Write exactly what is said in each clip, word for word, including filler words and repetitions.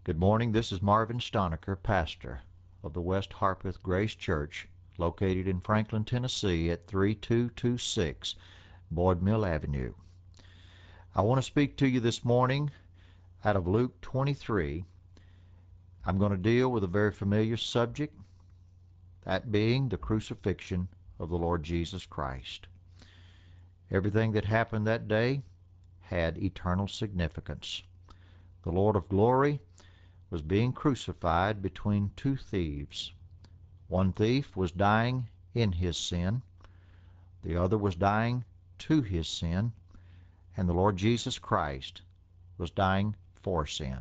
Good morning. This is Marvin Stonecker, pastor of the West Harpeth Grace Church, located in Franklin, Tennessee at three two two six Boyd Mill Avenue. I want to speak to you this morning out of Luke twenty-three. I'm going to deal with a very familiar subject, that being the crucifixion of the Lord Jesus Christ. Everything that happened that day had eternal significance. The Lord of glory was being crucified between two thieves. One thief was dying in his sin. The other was dying to his sin. And the Lord Jesus Christ was dying for sin.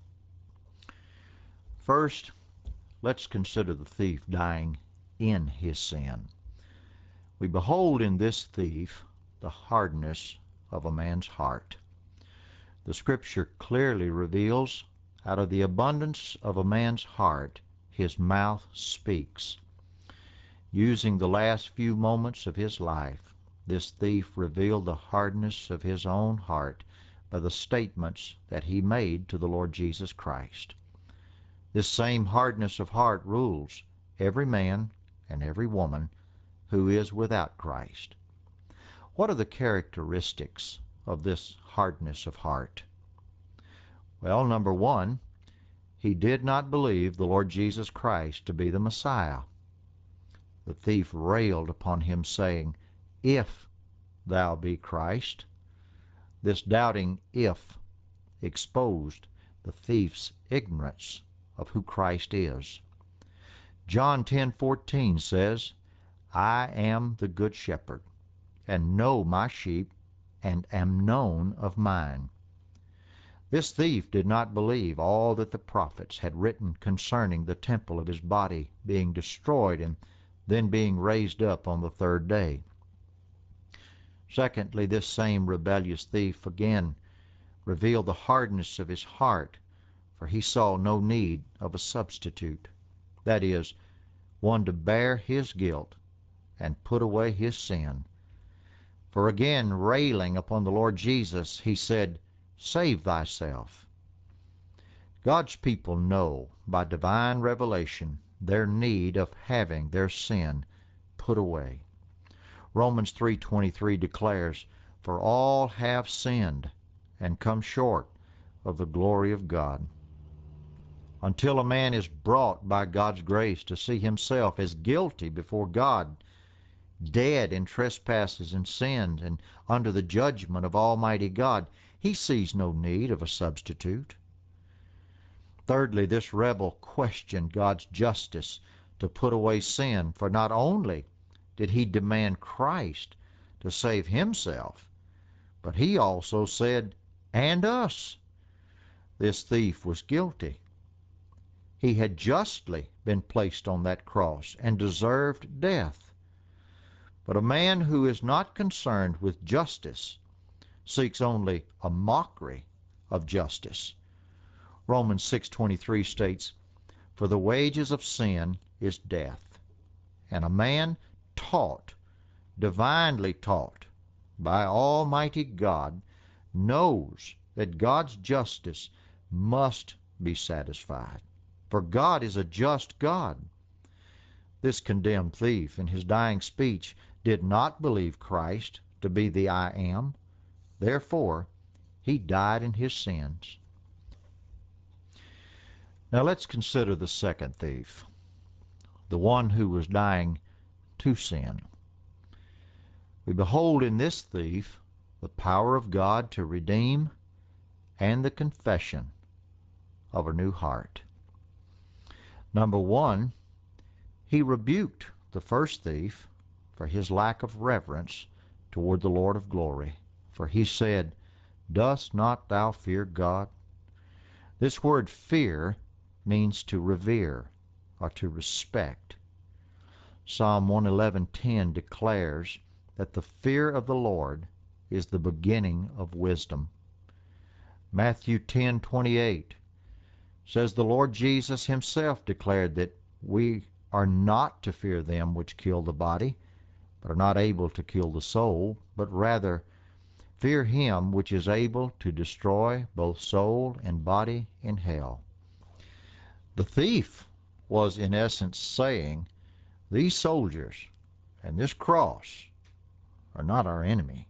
First, let's consider the thief dying in his sin. We behold in this thief the hardness of a man's heart. The Scripture clearly reveals, out of the abundance of a man's heart, his mouth speaks. Using the last few moments of his life, this thief revealed the hardness of his own heart by the statements that he made to the Lord Jesus Christ. This same hardness of heart rules every man and every woman who is without Christ. What are the characteristics of this hardness of heart? Well, number one, he did not believe the Lord Jesus Christ to be the Messiah. The thief railed upon him, saying, "If thou be Christ." This doubting "if" exposed the thief's ignorance of who Christ is. John ten fourteen says, "I am the good shepherd, and know my sheep, and am known of mine." This thief did not believe all that the prophets had written concerning the temple of his body being destroyed and then being raised up on the third day. Secondly, this same rebellious thief again revealed the hardness of his heart, for he saw no need of a substitute, that is, one to bear his guilt and put away his sin. For again railing upon the Lord Jesus, he said, "Save thyself." God's people know by divine revelation their need of having their sin put away. Romans three twenty-three declares, "For all have sinned and come short of the glory of God." Until a man is brought by God's grace to see himself as guilty before God, dead in trespasses and sins, and under the judgment of Almighty God, he sees no need of a substitute. Thirdly, this rebel questioned God's justice to put away sin, for not only did he demand Christ to save himself, but he also said, "and us." This thief was guilty. He had justly been placed on that cross and deserved death. But a man who is not concerned with justice seeks only a mockery of justice. Romans six twenty-three states, "For the wages of sin is death." And a man taught, divinely taught by Almighty God, knows that God's justice must be satisfied. For God is a just God. This condemned thief in his dying speech did not believe Christ to be the I Am. Therefore, he died in his sins. Now let's consider the second thief, the one who was dying to sin. We behold in this thief the power of God to redeem and the confession of a new heart. Number one, he rebuked the first thief for his lack of reverence toward the Lord of glory. For he said, "Dost not thou fear God?" This word fear means to revere or to respect. Psalm one eleven ten declares that the fear of the Lord is the beginning of wisdom. Matthew ten twenty-eight says the Lord Jesus himself declared that we are not to fear them which kill the body, but are not able to kill the soul, but rather fear him which is able to destroy both soul and body in hell. The thief was in essence saying, these soldiers and this cross are not our enemy.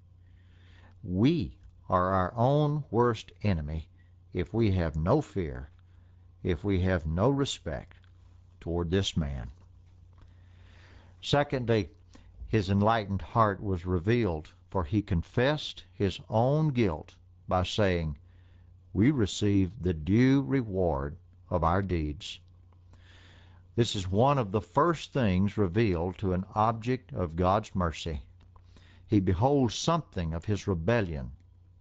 We are our own worst enemy if we have no fear, if we have no respect toward this man. Secondly, his enlightened heart was revealed, for he confessed his own guilt by saying, we receive the due reward of our deeds. This is one of the first things revealed to an object of God's mercy. He beholds something of his rebellion.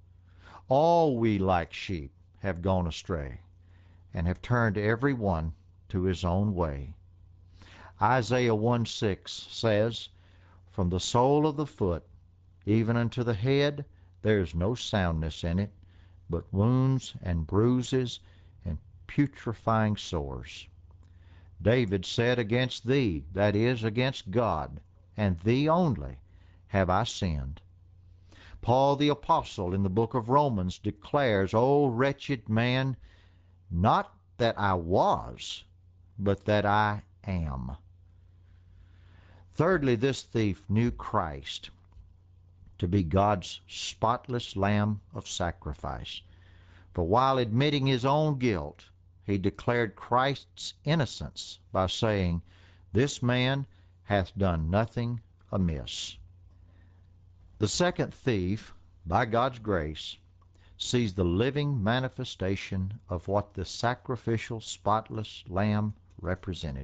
All we like sheep have gone astray, and have turned every one to his own way. Isaiah one six says, from the sole of the foot even unto the head there is no soundness in it, but wounds and bruises and putrefying sores. David said, against thee, that is, against God, and thee only, have I sinned. Paul the Apostle in the book of Romans declares, O wretched man, not that I was, but that I am. Thirdly, this thief knew Christ to be God's spotless lamb of sacrifice. For while admitting his own guilt, he declared Christ's innocence by saying, this man hath done nothing amiss. The second thief, by God's grace, sees the living manifestation of what the sacrificial spotless lamb represented.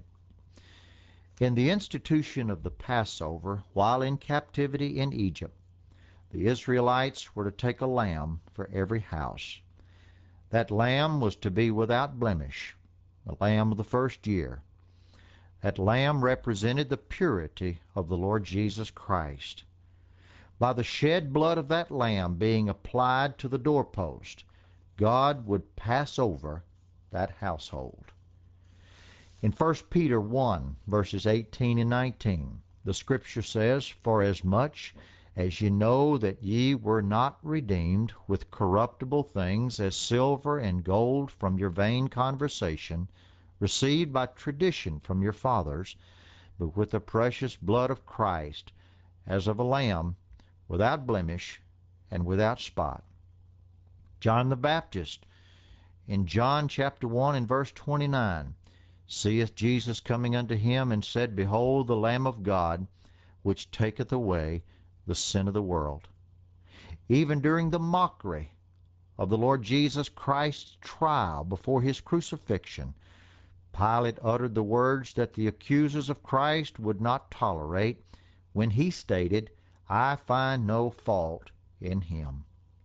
In the institution of the Passover, while in captivity in Egypt, the Israelites were to take a lamb for every house. That lamb was to be without blemish, the lamb of the first year. That lamb represented the purity of the Lord Jesus Christ. By the shed blood of that lamb being applied to the doorpost, God would pass over that household. In First Peter one, verses eighteen and nineteen, the scripture says, for as much as ye know that ye were not redeemed with corruptible things as silver and gold from your vain conversation, received by tradition from your fathers, but with the precious blood of Christ, as of a lamb, without blemish and without spot. John the Baptist, in John chapter one and verse twenty-nine, seeth Jesus coming unto him, and said, behold the Lamb of God, which taketh away the sin of the world. Even during the mockery of the Lord Jesus Christ's trial before his crucifixion, Pilate uttered the words that the accusers of Christ would not tolerate when he stated, I find no fault in him.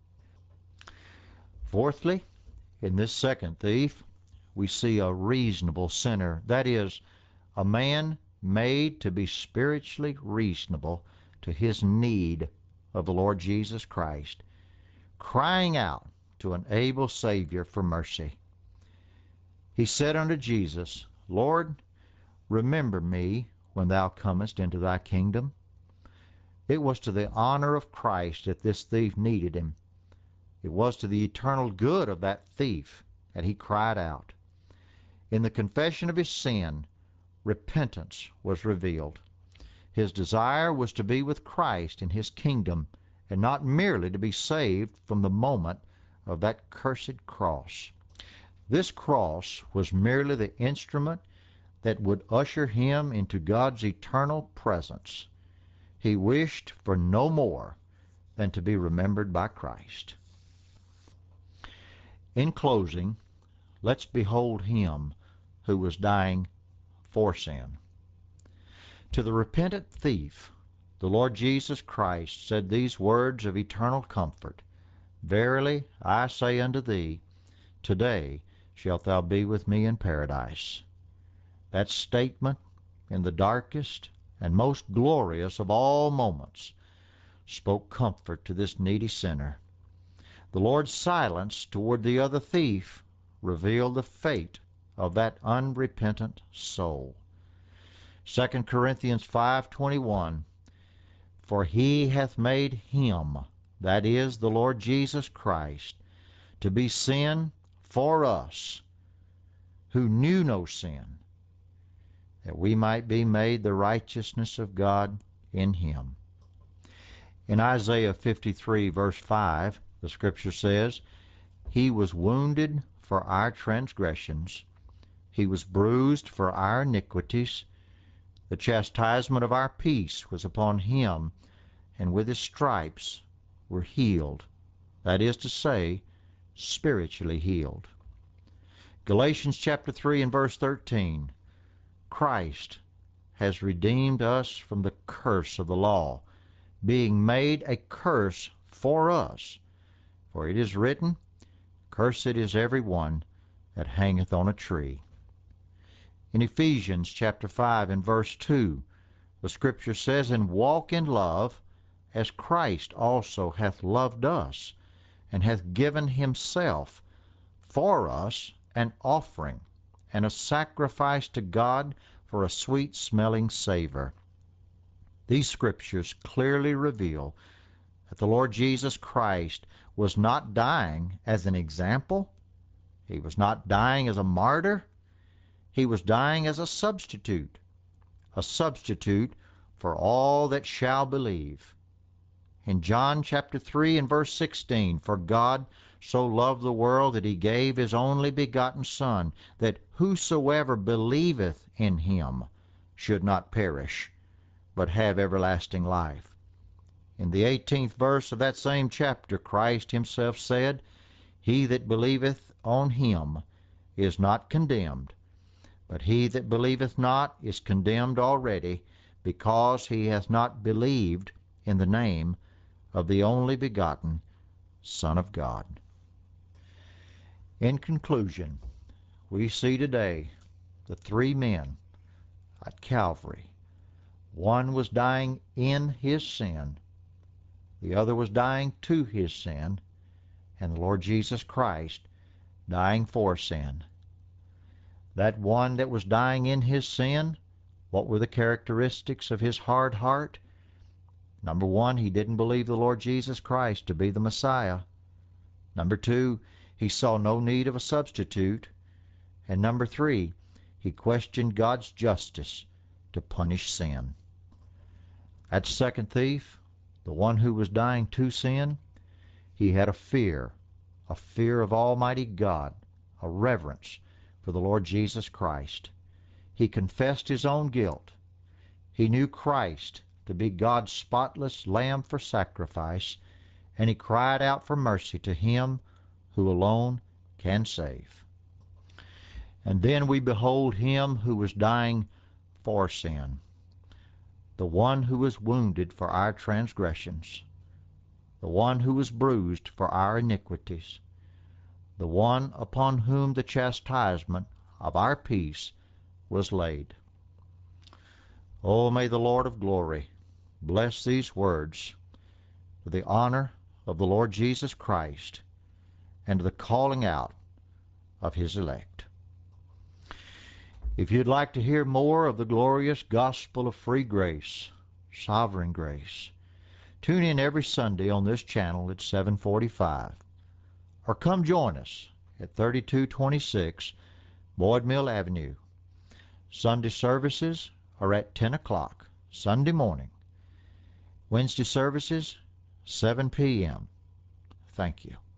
Fourthly, in this second thief, we see a reasonable sinner, that is, a man made to be spiritually reasonable to his need of the Lord Jesus Christ, crying out to an able Savior for mercy. He said unto Jesus, Lord, remember me when thou comest into thy kingdom. It was to the honor of Christ that this thief needed him. It was to the eternal good of that thief that he cried out. In the confession of his sin, repentance was revealed. His desire was to be with Christ in his kingdom, and not merely to be saved from the moment of that cursed cross. This cross was merely the instrument that would usher him into God's eternal presence. He wished for no more than to be remembered by Christ. In closing, let's behold him who was dying for sin. To the repentant thief, the Lord Jesus Christ said these words of eternal comfort, Verily I say unto thee, today shalt thou be with me in paradise. That statement, in the darkest and most glorious of all moments, spoke comfort to this needy sinner. The Lord's silence toward the other thief revealed the fate of that unrepentant soul. Second Corinthians five twenty-one, for he hath made him, that is, the Lord Jesus Christ, to be sin for us, who knew no sin, that we might be made the righteousness of God in him. In Isaiah fifty-three, verse five, the scripture says, he was wounded for our transgressions, he was bruised for our iniquities. The chastisement of our peace was upon him, and with his stripes we're healed. That is to say, spiritually healed. Galatians chapter three and verse thirteen, Christ has redeemed us from the curse of the law, being made a curse for us. For it is written, cursed is every one that hangeth on a tree. In Ephesians chapter five and verse two, the scripture says, and walk in love, as Christ also hath loved us, and hath given himself for us an offering and a sacrifice to God for a sweet-smelling savor. These scriptures clearly reveal that the Lord Jesus Christ was not dying as an example. He was not dying as a martyr. He was dying as a substitute, a substitute for all that shall believe. In John chapter three and verse sixteen, for God so loved the world that he gave his only begotten Son, that whosoever believeth in him should not perish, but have everlasting life. In the eighteenth verse of that same chapter, Christ himself said, he that believeth on him is not condemned, but he that believeth not is condemned already, because he hath not believed in the name of the only begotten Son of God. In conclusion, we see today the three men at Calvary. One was dying in his sin, the other was dying to his sin, and the Lord Jesus Christ dying for sin. That one that was dying in his sin, what were the characteristics of his hard heart? Number one, he didn't believe the Lord Jesus Christ to be the Messiah. Number two, he saw no need of a substitute. And number three, he questioned God's justice to punish sin. That second thief, the one who was dying to sin, he had a fear, a fear of Almighty God, a reverence for the Lord Jesus Christ. He confessed his own guilt. He knew Christ to be God's spotless lamb for sacrifice, and he cried out for mercy to him who alone can save. And then we behold him who was dying for sin, the one who was wounded for our transgressions, the one who was bruised for our iniquities, the one upon whom the chastisement of our peace was laid. Oh, may the Lord of glory bless these words for the honor of the Lord Jesus Christ and to the calling out of his elect. If you'd like to hear more of the glorious gospel of free grace, sovereign grace, tune in every Sunday on this channel at seven forty-five. Or come join us at thirty-two twenty-six Boyd Mill Avenue. Sunday services are at ten o'clock Sunday morning. Wednesday services, seven p m Thank you.